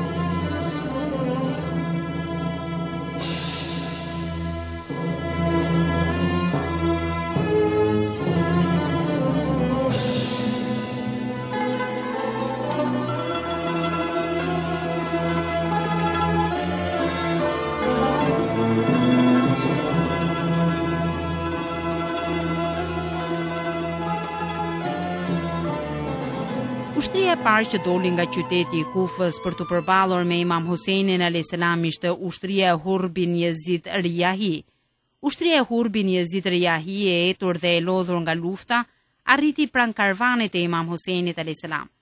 Ushtria e parë që doli nga qyteti i Kufës për të përballur me Imam Huseinin a.s. ishte ushtria e Hur bin Jezid Riyahi. Ushtria e Hur bin Jezid Riyahi e etur dhe e lodhur nga lufta arriti pranë karvanit e Imam Huseinit a.s.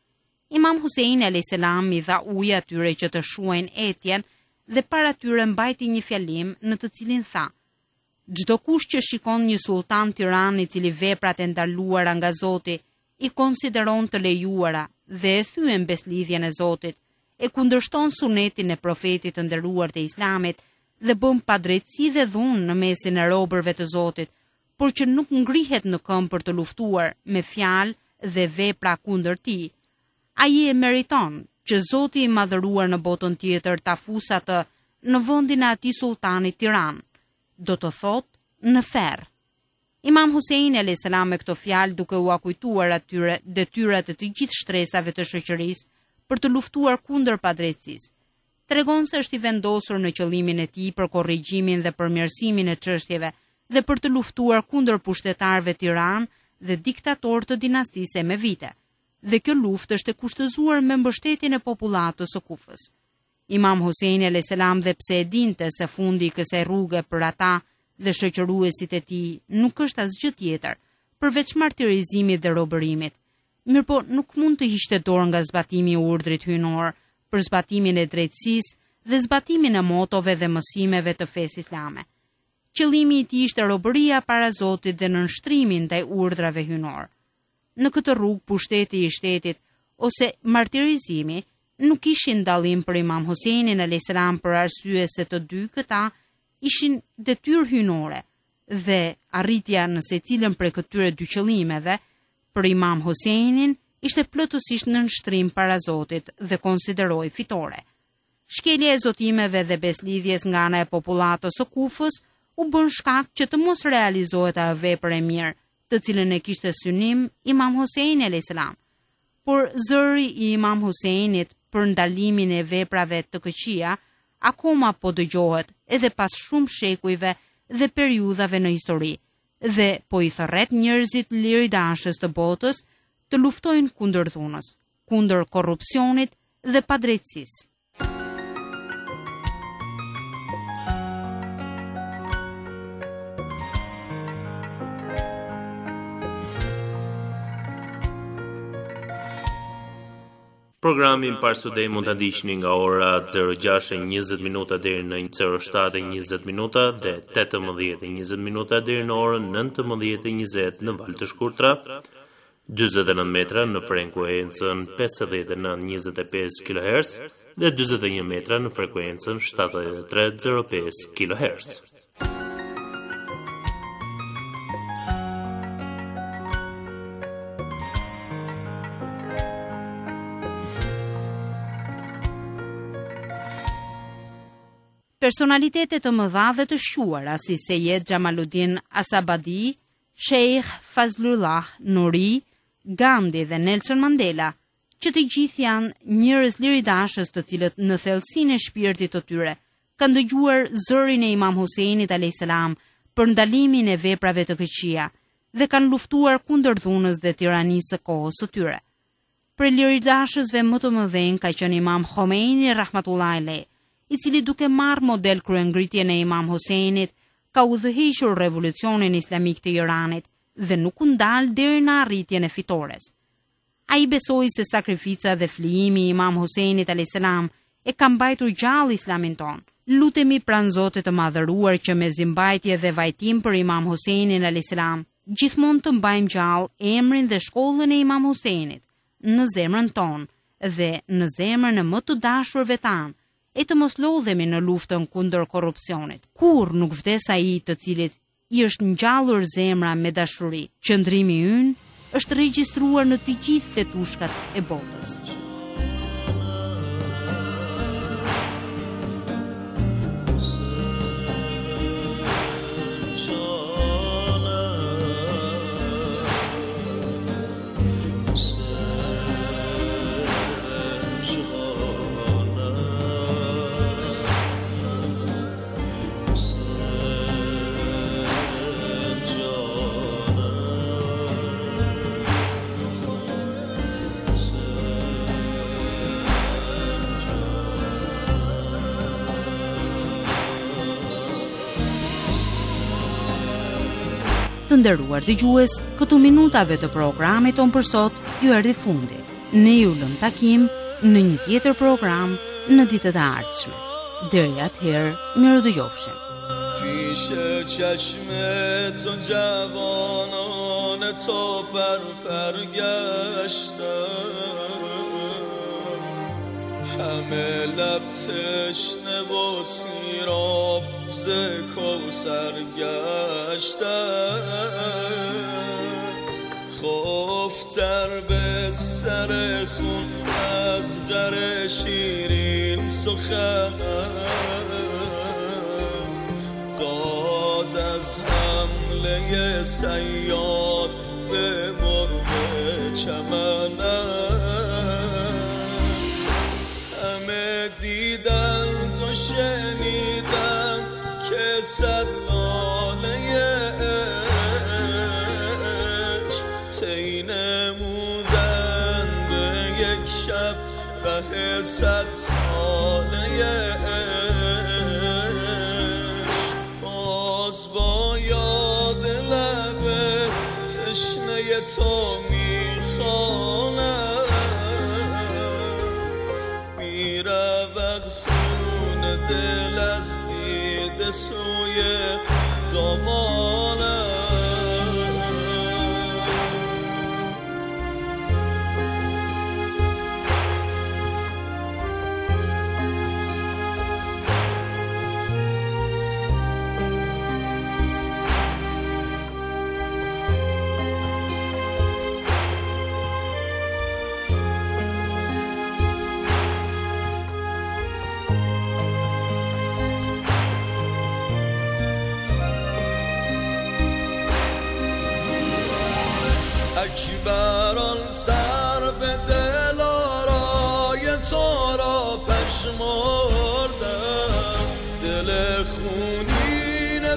Imam Huseini a.s. i dha ujë atyre që të shuajnë etjen dhe para tyre mbajti një fjalim në të cilin tha: "Çdo kush që shikon një sultan tiran i cili veprat e ndaluara nga Zoti i konsideron të lejuara dhe e thyen beslidhjen e Zotit, e kundërshton sunetin e profetit të nderuar të Islamit dhe bën padrejtësi dhe dhunë në mesin e robërve të Zotit, por që nuk ngrihet në këmbë për të luftuar me fjalë dhe vepra kundër tij, ai e meriton që Zoti i madhëruar në botën tjetër ta fusë atë në vendin e atij sultani tiran, do të thotë në ferr." Imam Huseini a.s. me këto fjalë, duke u akujtuar atyre detyrat e të gjithë shtresave të shoqërisë për të luftuar kundër padrejtësisë, tregon se është i vendosur në qëllimin e tij për korrigjimin dhe përmirësimin e çështjeve dhe për të luftuar kundër pushtetarëve tiran dhe diktatorë të dinastisë me vite. Dhe kjo luftë është e kushtëzuar me mbështetjen e popullatës së Kufës. Imam Huseini a.s. dhe pse e dinte se fundi i kësaj rruge për ata dhe shoqëruesit e tij nuk është asgjë tjetër përveç martirizimit dhe robërimit, mirëpo nuk mund të hiqte dorë nga zbatimi i urdhrit hynor për zbatimin e drejtësisë dhe zbatimin e motove dhe mësimeve të fesë islame. Qëllimi i tij ishte robëria para Zotit dhe nënshtrimi ndaj urdhrave hynor. Në këtë rrugë pushteti i shtetit ose martirizimi nuk ishin dallim për Imam Huseinin a.s. për arsye se të dy këta ishin detyrë hynore dhe arritja në secilën prej këtyre dy qëllimeve për Imam Huseinin ishte plotësisht në nënshtrim para Zotit dhe konsideroi fitore. Shkelja e zotimeve dhe beslidhjes nga ana e popullatës së Kufës u bën shkak që të mos realizohet ajo vepër e mirë të cilën e kishte synim Imam Huseini alayhis salam. Por zëri i Imam Huseinit për ndalimin e veprave të këqija akoma po dëgjohet edhe pas shumë shekujve dhe periudhave në histori, dhe po i thërret njerëzit liridashës të botës të luftojnë kundër dhunës, kundër korrupsionit dhe padrejtësisë. Programin Par Studej mund të ndiqni nga ora 06:20 minuta deri në 07:20 minuta dhe 18:20 minuta deri në orën 19:20 në valë të shkurtra, 49 metra në frekuencën 5925 kHz dhe 41 metra në frekuencën 7305 kHz. Personalitetet të mëdha dhe të shuara si Sejed Xhamaluddin Asabadi, Sheikh Fazlullah Nuri, Gandhi dhe Nelson Mandela, që të gjithë janë njerëz liridashës të cilët në thellësinë e shpirtit të tyre kanë dëgjuar zërin e Imam Huseinit alayhis salam për ndalimin e veprave të këqija dhe kanë luftuar kundër dhunës dhe tiranisë së kohës së tyre. Për liridashësve më të mëdhenj ka qenë Imam Khomeini rahmatullahi alayh, i cili duke marrë model kryengritjen e Imam Huseinit, ka udhëhequr revolucionin islamik të Iranit dhe nuk u ndal deri në arritjen e fitores. Ai besoi se sakrifica dhe flijimi i Imam Huseinit alayhis salam e ka mbajtur gjallë islamin ton. Lutemi pranë Zotit të madhëruar që me zimbajtje dhe vajtim për Imam Huseinin alayhis salam, gjithmonë të mbajmë gjallë emrin dhe shkollën e Imam Huseinit në zemrën ton dhe në zemrën e më të dashurve tan, e të mos lodhemi në luftën kundër korrupsionit. Kur nuk vdes ai të cilit i është ngjallur zemra me dashuri. Qëndrimi ynë është regjistruar në të gjithë fletushkat e botës. Të nderuar dëgjues, këtu minutave të programit ton për sot ju erdhi fundi. Ne ju lëm takim në një tjetër program në ditët e ardhshme. Deri atëherë, mirëdëgjofshim. پیش چشم تو جوانان تو پر گشتم همه لب تشنه و سیراب ز کوثر گشتم خفتر به سر خون از غر شیرین سخن داد از حمله صیاد به مرغ چمن همه دیدند و شنیدند که صد ناله عشق طی نمودند به یک شب ره 100 ساله با یاد لب تشنه تو میخوانم میرود خون دل از دیده سوی دامانم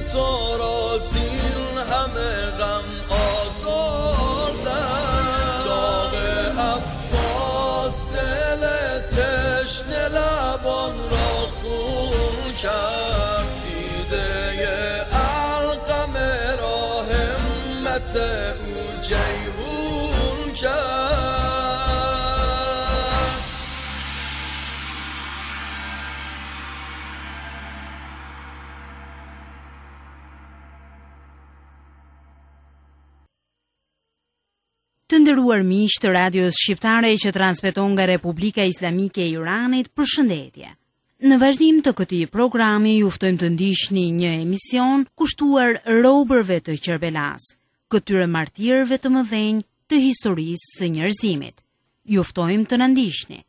تو را زین همه غم آزردن داغ عباس دل تشنه لبان را خون کرد دیده علقم را همت او جیحون کرد Të nderuar miq të radios shqiptare që transmeton nga Republika Islamike e Iranit, përshëndetje. Në vazhdim të këtij programi ju ftojmë të ndiqni një emision kushtuar robërve të Qerbelas, këtyre martirëve të mëdhenj të historisë së njerëzimit. Ju ftojmë të na ndiqni.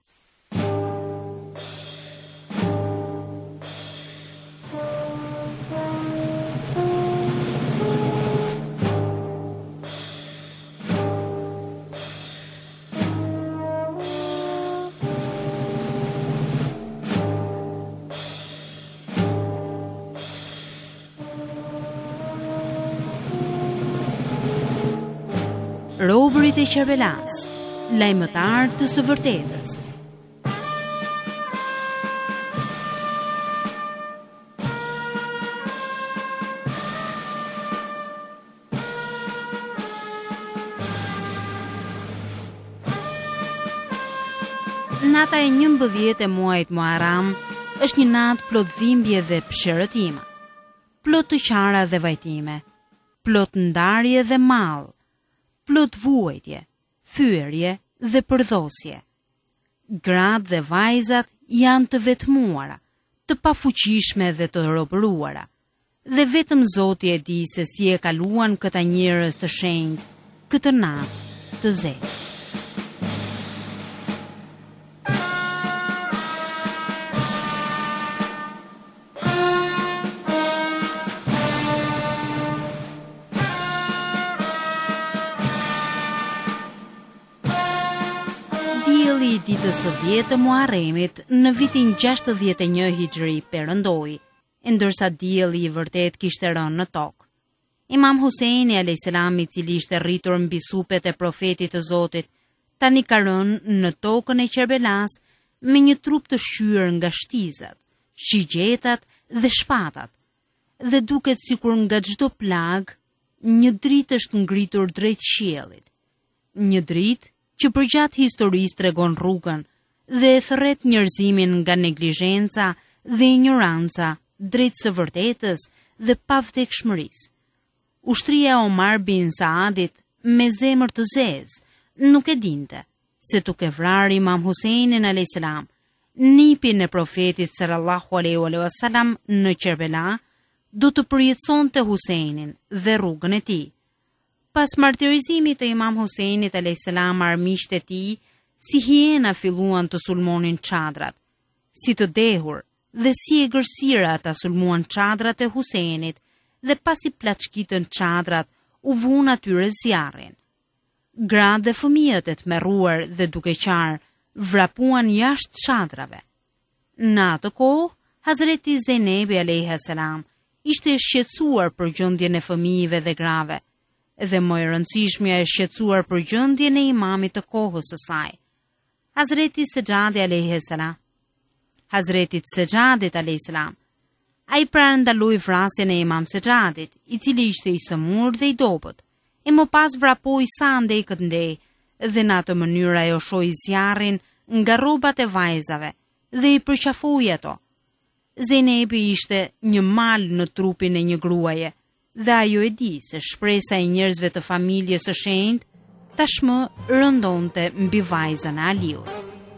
Robërit e Qerbelas, lajmëtar të së vërtetës. Nata e 11 e muajit Muharram është një natë plot dhimbje dhe pëshërëtima, plot të qara dhe vajtime, plot ndarje dhe mall, plot vuajtje, fyerje dhe përdhosje. Gratë dhe vajzat janë të vetmuara, të pafuqishme dhe të robëruara, dhe vetëm Zoti e di se si e kaluan këta njerëz të shenjtë, këtë natë të zezë. I ditës së 10 të Muharremit në vitin 61 Hijri perëndoi, ndërsa dielli i vërtet kishte rënë në tokë. Imam Huseini a.s. i cili ishte rritur mbi supet e profetit të Zotit, tani ka rënë në tokën e Qerbelas me një trup të shqyer nga shtizat, shigjetat dhe shpatat, dhe duket sikur nga çdo plag një dritë është ngritur drejt qiellit. Një dritë që përgjatë historisë tregon rrugën dhe e thërret njerëzimin nga neglizhenca dhe ignoranca drejt së vërtetës dhe pavdekshmërisë. Ushtria e Omar bin Saadit me zemër të zezë nuk e dinte se duke vrarë Imam Huseinin a.s. nipin e profetit sallallahu alaihi wasallam në Qerbela do të përjetësonte Huseinin dhe rrugën e tij. Pas martirizimit të Imam Huseinit a.s. armiqtë e tij, si hiena filluan të sulmonin çadrat, si të dehur dhe si e gërsira ta sulmuan çadrat e Huseinit dhe pasi plaçkitën çadrat, u vun atyre zjarrin. Gratë dhe fëmijët e tmerruar dhe duke qarë vrapuan jashtë çadrave. Në atë kohë, Hazreti Zenebi a.s. ishte shqetësuar për gjendjen e fëmijëve dhe grave, dhe më e rëndësishmja e shqetësuar për gjendjen e imamit të kohës së saj, Hazreti Sejadi a.s. Hazretit Sejadit a.s. Ai parandaloi vrasjen e Imam Sejadit, i cili ishte i sëmur dhe i dobët, e më pas vrapoi sa ndej këtë ndej, dhe në atë mënyrë ajo shoi zjarrin nga rrobat e vajzave dhe i përqafoi ato. Zenebi ishte një mal në trupin e një gruaje, dhe ajo e di se shpresa e njerëzve të familjes së shenjtë tashmë rëndonte mbi vajzën e Aliut.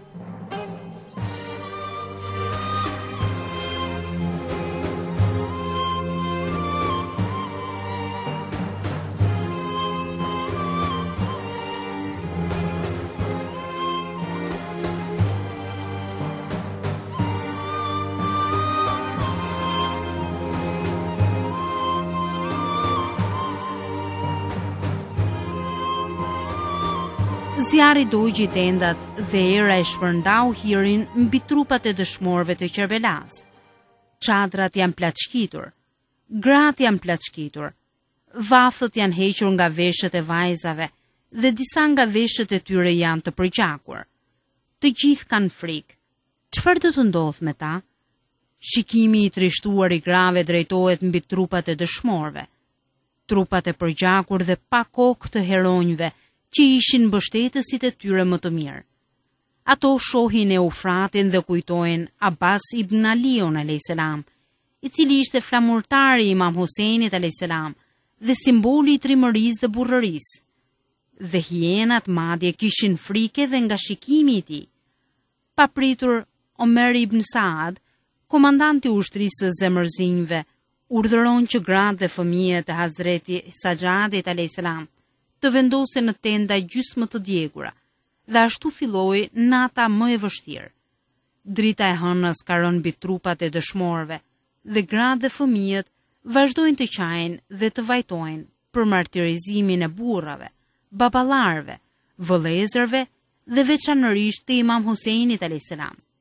Zjarri dogji tendat dhe era e shpërndau hirin mbi trupat e dëshmorëve të Qerbelas. Çadrat janë plaçkitur, Gratë janë plaçkitur, vathët janë hequr nga veshët e vajzave dhe disa nga veshët e tyre janë të përgjakur. Të gjithë kanë frikë. Çfarë do të ndodhë me ta? Shikimi i trishtuar i grave drejtohet mbi trupat e dëshmorëve. Trupat e përgjakur dhe pa kokë të heronjve që ishin mbështetësit e tyre më të mirë. Ato shohin Eufratin dhe kujtojnë Abbas ibn Aliun a.s., i cili ishte flamurtari i Imam Husejnit a.s. dhe simboli i trimërisë dhe burrërisë. Dhe hienat madje kishin frikë dhe nga shikimi i tij. Papritur, Omer ibn Saad, komandanti i ushtrisë së zemërzinjve, urdhëron që gratë dhe fëmijët e Hazreti Sajadit a.s. të vendosen në tenda gjysmë të djegura, dhe ashtu filloi nata më e vështirë. Drita e hënës ka rënë mbi trupat e dëshmorëve, dhe gratë dhe fëmijët vazhdojnë të qajnë dhe të vajtojnë për martirizimin e burrave, baballarëve, vëllezërve dhe veçanërisht të Imam Husejnit a.s.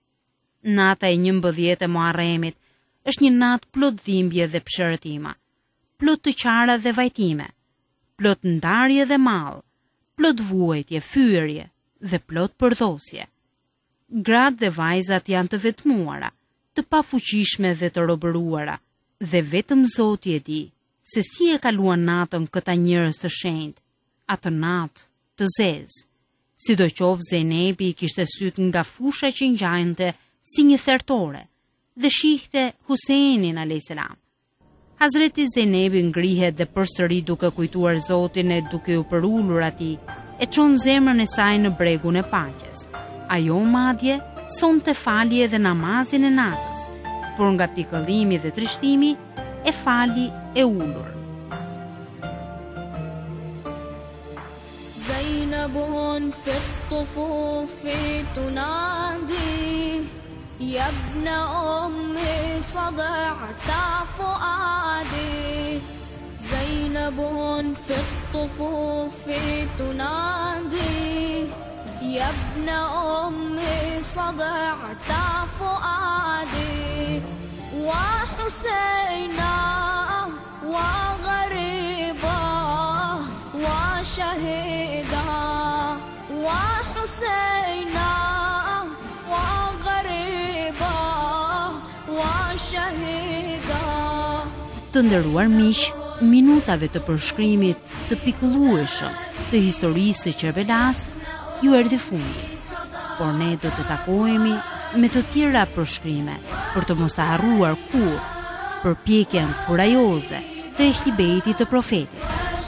Nata e 11 e Muharremit është një natë plot dhimbje dhe pshërëtima, plot të qara dhe vajtime, plot ndarje dhe mall, plot vuajtje, fyerje dhe plot përdhosje. Gratë dhe vajzat janë të vetmuara, të pafuqishme dhe të robëruara, dhe vetëm Zoti e di se si e kaluan natën këta njerëz të shenjtë, atë natë të zezë. Sidoqoftë Zenebi kishte syt nga fusha që ngjajnte si një thertore dhe shihte Husejnin a.s. Hazreti Zenebi ngrihet dhe përsëri duke kujtuar Zotin e duke u përulur atij, e çon zemrën e saj në bregun e paqes. Ajo madje sonte falje dhe namazin e natës, por nga pikëllimi dhe trishtimi e fali e ulur. زينب في الطفوف تنادي يا ابن أمي صدعت فؤادي زينب في الطفوف تنادي يا ابن أمي صدعت فؤادي وحسينا وغريبا وشهيدا وحسينا وغريبا وشهيدا. Të nderuar miq, minutave të përshkrimit të pikëllueshëm të historisë së Kerbelas ju erdhi fundi. Por ne do të takohemi me të tjera përshkrime për të mos të harruar kur përpjekjen kurajoze të ehibejtit të profetit.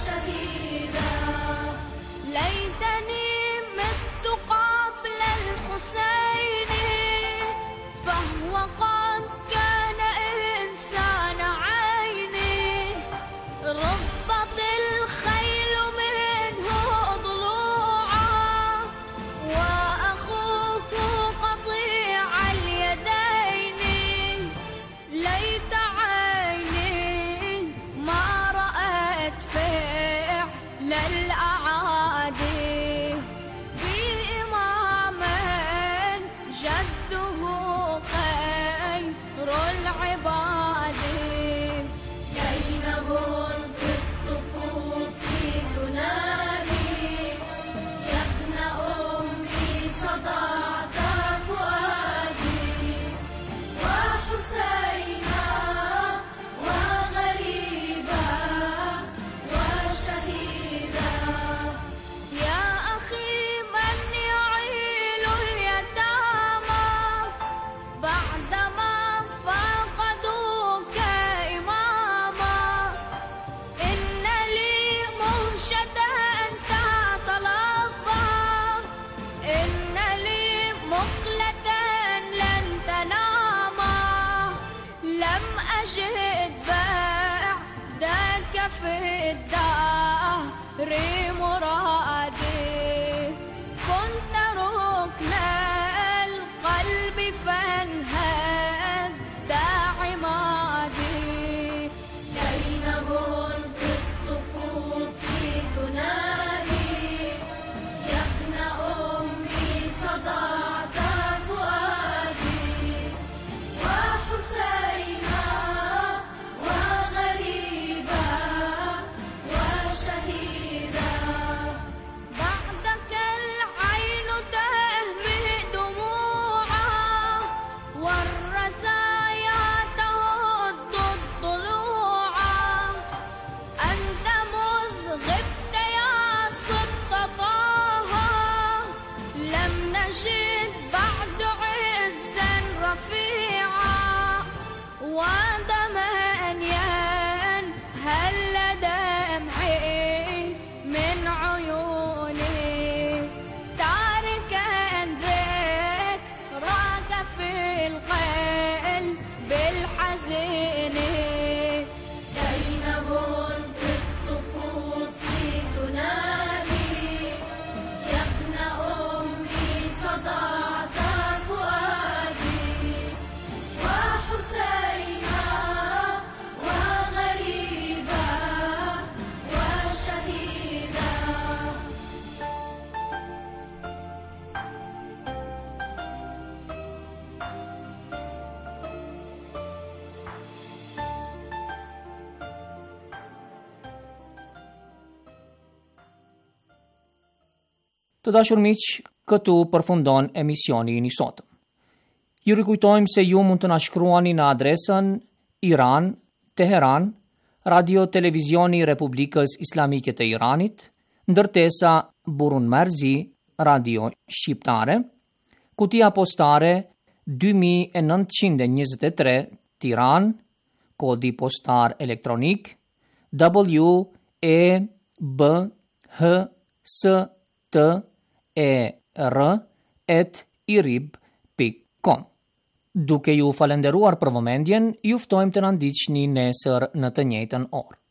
في الدهر مرادي كنت ركن القلب فانهد عمادي زينب في الطفوف تنادي يا ابن أمي صدعت فؤادي وحسينا وغريبا حسيني زينب في الطفوف تنادي يا ابن أمي صدعت فؤادي وحسينا وغريبا وشهيدا Të dashur miq, këtu përfundon emisioni i sotëm. Ju rikujtojmë se ju mund të na shkruani në adresën Iran, Teheran, Radio Televizioni i Republikës Islamike të Iranit, ndërtesa Burun Merzi, Radio Shqiptare, kutia postare 2923 Tiran, kodi postar elektronik WEBHSTER@irib.com. Duke ju falenderuar për vëmendjen, ju ftojmë të na ndiqni nesër në të njëjtën orë.